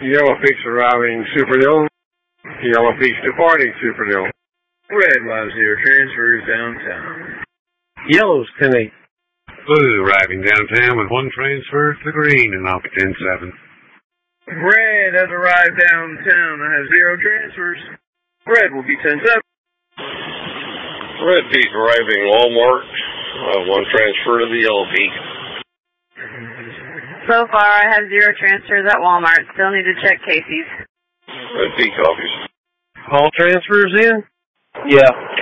Yellow Peak's arriving Superdome. Yellow Peak's departing Superdome. Red 50 transfers downtown. Yellow's 10-8. Blue arriving downtown with 1 transfer to green and off 10-7. Red has arrived downtown. I have 0 transfers. Red will be 10-7. Red Peak arriving Walmart. 1 transfer to the Yellow Peak. So far, I have 0 transfers at Walmart. Still need to check Casey's. Red Peak copies. All transfers in? Yeah.